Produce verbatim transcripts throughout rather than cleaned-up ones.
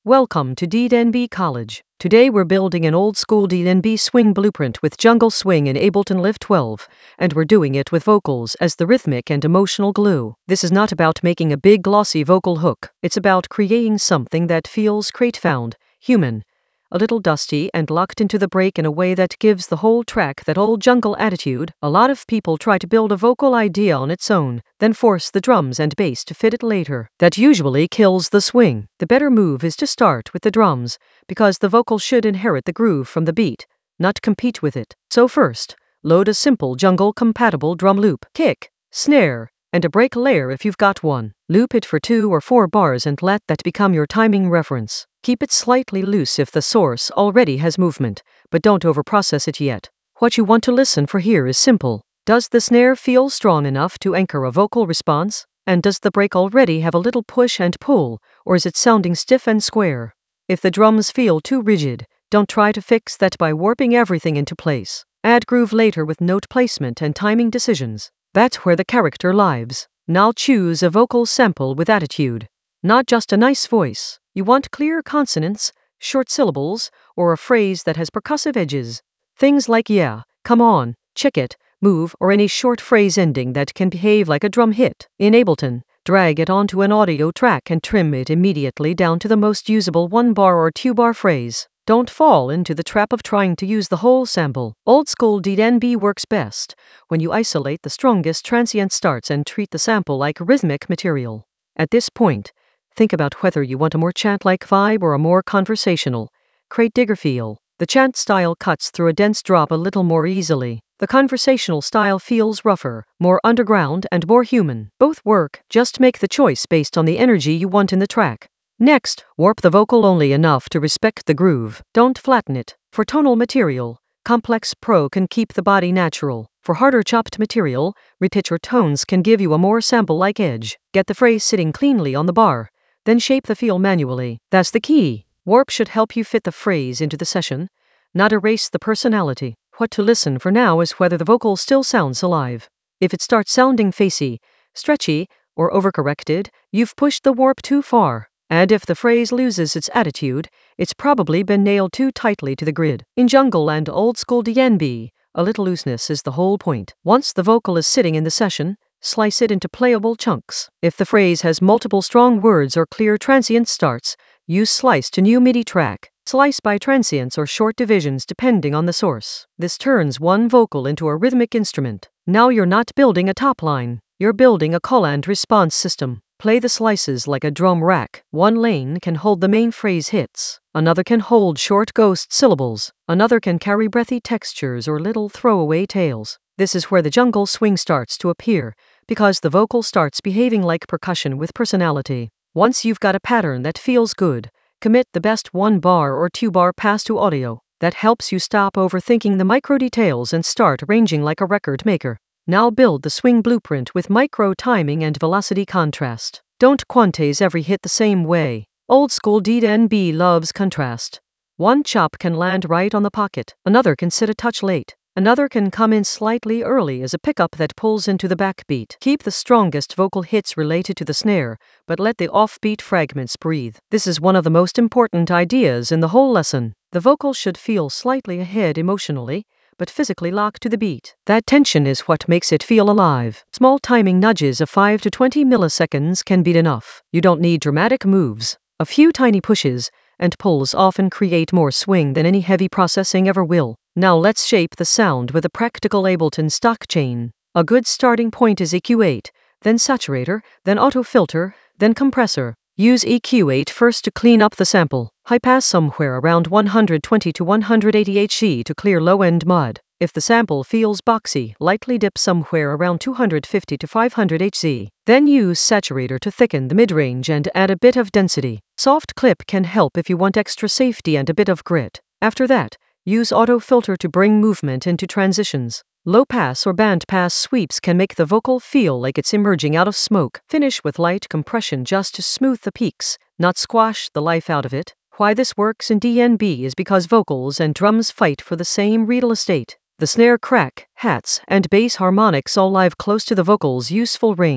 Welcome to D N B College. Today we're building an old-school D N B swing blueprint with jungle swing in Ableton Live twelve, and we're doing it with vocals as the rhythmic and emotional glue. This is not about making a big glossy vocal hook. It's about creating something that feels crate-found, human, a little dusty and locked into the break in a way that gives the whole track that old jungle attitude. A lot of people try to build a vocal idea on its own, then force the drums and bass to fit it later. That usually kills the swing. The better move is to start with the drums, because the vocal should inherit the groove from the beat, not compete with it. So first, load a simple jungle-compatible drum loop, kick, snare, and a break layer if you've got one. Loop it for two or four bars and let that become your timing reference. Keep it slightly loose if the source already has movement, but don't overprocess it yet. What you want to listen for here is simple. Does the snare feel strong enough to anchor a vocal response? And does the break already have a little push and pull, or is it sounding stiff and square? If the drums feel too rigid, don't try to fix that by warping everything into place. Add groove later with note placement and timing decisions. That's where the character lives. Now choose a vocal sample with attitude. Not just a nice voice. You want clear consonants, short syllables, or a phrase that has percussive edges. Things like yeah, come on, check it, move, or any short phrase ending that can behave like a drum hit. In Ableton, drag it onto an audio track and trim it immediately down to the most usable one-bar or two-bar phrase. Don't fall into the trap of trying to use the whole sample. Old-school D N B works best when you isolate the strongest transient starts and treat the sample like rhythmic material. At this point, think about whether you want a more chant-like vibe or a more conversational, crate digger feel. The chant style cuts through a dense drop a little more easily. The conversational style feels rougher, more underground, and more human. Both work, just make the choice based on the energy you want in the track. Next, warp the vocal only enough to respect the groove. Don't flatten it. For tonal material, Complex Pro can keep the body natural. For harder chopped material, repitch or tones can give you a more sample-like edge. Get the phrase sitting cleanly on the bar, then shape the feel manually. That's the key. Warp should help you fit the phrase into the session, not erase the personality. What to listen for now is whether the vocal still sounds alive. If it starts sounding facey, stretchy, or overcorrected, you've pushed the warp too far. And if the phrase loses its attitude, it's probably been nailed too tightly to the grid. In jungle and old-school D N B, a little looseness is the whole point. Once the vocal is sitting in the session, slice it into playable chunks. If the phrase has multiple strong words or clear transient starts, use slice to new MIDI track. Slice by transients or short divisions depending on the source. This turns one vocal into a rhythmic instrument. Now you're not building a top line, you're building a call and response system. Play the slices like a drum rack. One lane can hold the main phrase hits, another can hold short ghost syllables, another can carry breathy textures or little throwaway tails. This is where the jungle swing starts to appear, because the vocal starts behaving like percussion with personality. Once you've got a pattern that feels good, commit the best one bar or two bar pass to audio. That helps you stop overthinking the micro details and start arranging like a record maker. Now build the swing blueprint with micro timing and velocity contrast. Don't quantize every hit the same way. Old school D N B loves contrast. One chop can land right on the pocket, another can sit a touch late, another can come in slightly early as a pickup that pulls into the backbeat. Keep the strongest vocal hits related to the snare, but let the offbeat fragments breathe. This is one of the most important ideas in the whole lesson. The vocal should feel slightly ahead emotionally, but physically locked to the beat. That tension is what makes it feel alive. Small timing nudges of five to twenty milliseconds can be enough. You don't need dramatic moves. A few tiny pushes and pulls often create more swing than any heavy processing ever will. Now let's shape the sound with a practical Ableton stock chain. A good starting point is E Q eight, then saturator, then auto filter, then compressor. Use E Q eight first to clean up the sample. High pass somewhere around one hundred twenty to one hundred eighty hertz to clear low-end mud. If the sample feels boxy, lightly dip somewhere around two hundred fifty to five hundred hertz. Then use saturator to thicken the mid-range and add a bit of density. Soft clip can help if you want extra safety and a bit of grit. After that, use auto filter to bring movement into transitions. Low pass or band pass sweeps can make the vocal feel like it's emerging out of smoke. Finish with light compression just to smooth the peaks, not squash the life out of it. Why this works in D N B is because vocals and drums fight for the same real estate. The snare crack, hats, and bass harmonics all live close to the vocal's useful range.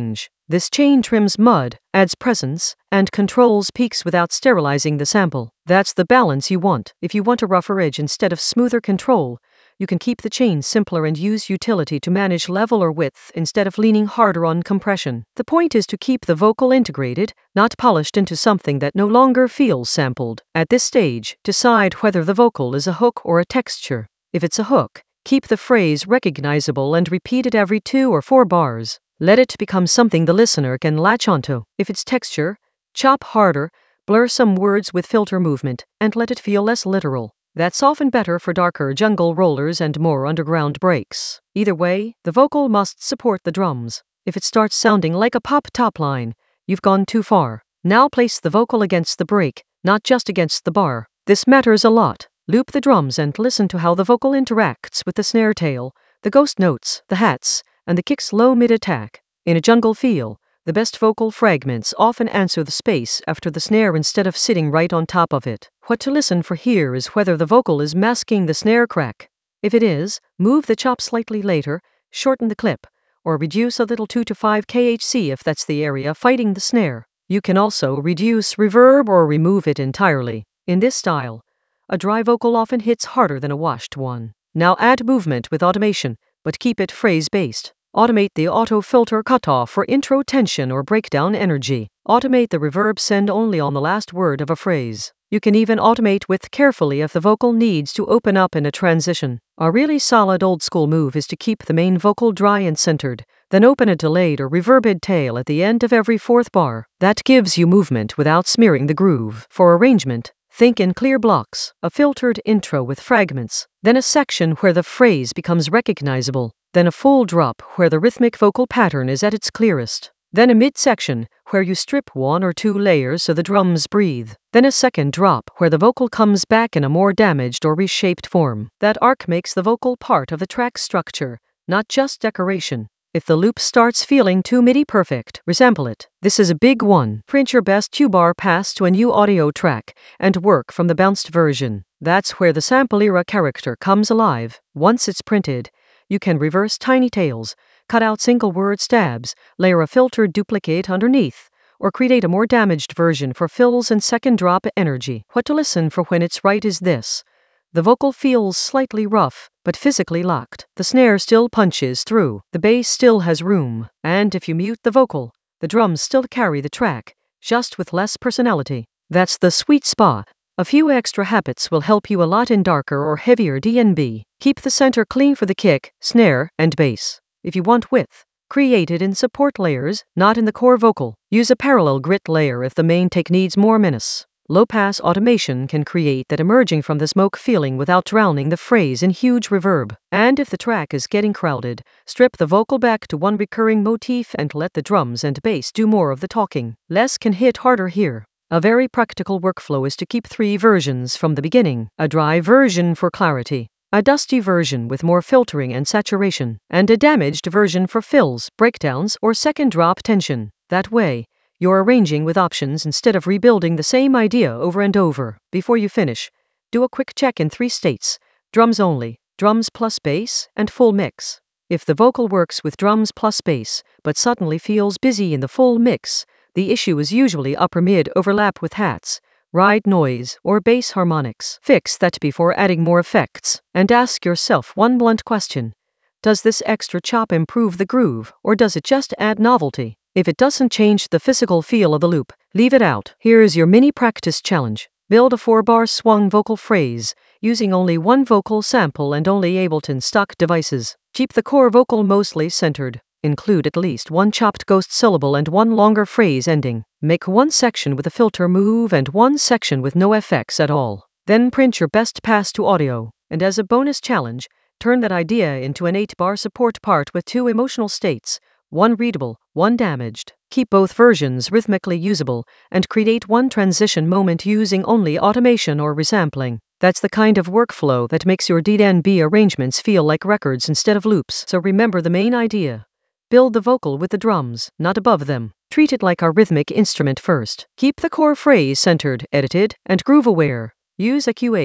This chain trims mud, adds presence, and controls peaks without sterilizing the sample. That's the balance you want. If you want a rougher edge instead of smoother control, you can keep the chain simpler and use utility to manage level or width instead of leaning harder on compression. The point is to keep the vocal integrated, not polished into something that no longer feels sampled. At this stage, decide whether the vocal is a hook or a texture. If it's a hook, keep the phrase recognizable and repeat it every two or four bars. Let it become something the listener can latch onto. If it's texture, chop harder, blur some words with filter movement, and let it feel less literal. That's often better for darker jungle rollers and more underground breaks. Either way, the vocal must support the drums. If it starts sounding like a pop top line, you've gone too far. Now place the vocal against the break, not just against the bar. This matters a lot. Loop the drums and listen to how the vocal interacts with the snare tail, the ghost notes, the hats, and the kick's low mid attack. In a jungle feel, the best vocal fragments often answer the space after the snare instead of sitting right on top of it. What to listen for here is whether the vocal is masking the snare crack. If it is, move the chop slightly later, shorten the clip, or reduce a little two to five kilohertz if that's the area fighting the snare. You can also reduce reverb or remove it entirely. In this style, a dry vocal often hits harder than a washed one. Now add movement with automation, but keep it phrase-based. Automate the auto filter cutoff for intro tension or breakdown energy. Automate the reverb send only on the last word of a phrase. You can even automate width carefully if the vocal needs to open up in a transition. A really solid old school move is to keep the main vocal dry and centered, then open a delayed or reverbed tail at the end of every fourth bar. That gives you movement without smearing the groove. For arrangement, think in clear blocks, a filtered intro with fragments, then a section where the phrase becomes recognizable, then a full drop where the rhythmic vocal pattern is at its clearest, then a mid-section where you strip one or two layers so the drums breathe, then a second drop where the vocal comes back in a more damaged or reshaped form. That arc makes the vocal part of the track structure, not just decoration. If the loop starts feeling too MIDI perfect, resample it. This is a big one. Print your best two-bar pass to a new audio track and work from the bounced version. That's where the sample era character comes alive. Once it's printed, you can reverse tiny tails, cut out single word stabs, layer a filtered duplicate underneath, or create a more damaged version for fills and second drop energy. What to listen for when it's right is this. The vocal feels slightly rough, but physically locked. The snare still punches through, the bass still has room, and if you mute the vocal, the drums still carry the track, just with less personality. That's the sweet spot. A few extra habits will help you a lot in darker or heavier D N B. Keep the center clean for the kick, snare, and bass. If you want width, create it in support layers, not in the core vocal. Use a parallel grit layer if the main take needs more menace. Low-pass automation can create that emerging from the smoke feeling without drowning the phrase in huge reverb. And if the track is getting crowded, strip the vocal back to one recurring motif and let the drums and bass do more of the talking. Less can hit harder here. A very practical workflow is to keep three versions from the beginning. A dry version for clarity, a dusty version with more filtering and saturation, and a damaged version for fills, breakdowns, or second drop tension. That way, you're arranging with options instead of rebuilding the same idea over and over. Before you finish, do a quick check in three states: drums only, drums plus bass, and full mix. If the vocal works with drums plus bass, but suddenly feels busy in the full mix, the issue is usually upper mid overlap with hats, ride noise, or bass harmonics. Fix that before adding more effects, and ask yourself one blunt question. Does this extra chop improve the groove, or does it just add novelty? If it doesn't change the physical feel of the loop, leave it out. Here's your mini practice challenge. Build a four-bar swung vocal phrase, using only one vocal sample and only Ableton stock devices. Keep the core vocal mostly centered. Include at least one chopped ghost syllable and one longer phrase ending. Make one section with a filter move and one section with no effects at all. Then print your best pass to audio. And as a bonus challenge, turn that idea into an eight-bar support part with two emotional states, one readable, one damaged. Keep both versions rhythmically usable, and create one transition moment using only automation or resampling. That's the kind of workflow that makes your D N B arrangements feel like records instead of loops. So remember the main idea. Build the vocal with the drums, not above them. Treat it like a rhythmic instrument first. Keep the core phrase centered, edited, and groove-aware. Use a Q eight,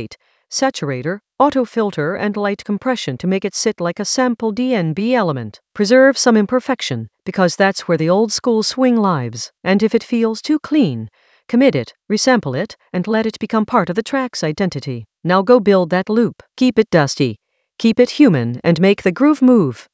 saturator, auto filter, and light compression to make it sit like a sample D N B element. Preserve some imperfection, because that's where the old school swing lives. And if it feels too clean, commit it, resample it, and let it become part of the track's identity. Now go build that loop. Keep it dusty, keep it human, and make the groove move.